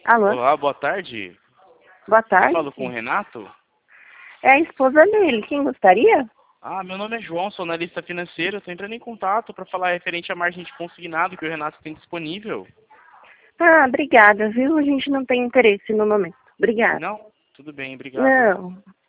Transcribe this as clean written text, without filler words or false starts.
Alô? Olá, boa tarde. Boa Eu tarde. falo com o Renato. É a esposa dele. Quem gostaria? Meu nome é João, sou analista financeiro. Estou entrando em contato para falar referente à margem de consignado que o Renato tem disponível. Ah, obrigada, viu? A gente não tem interesse no momento. Obrigada. Não? Tudo bem, obrigado. Não.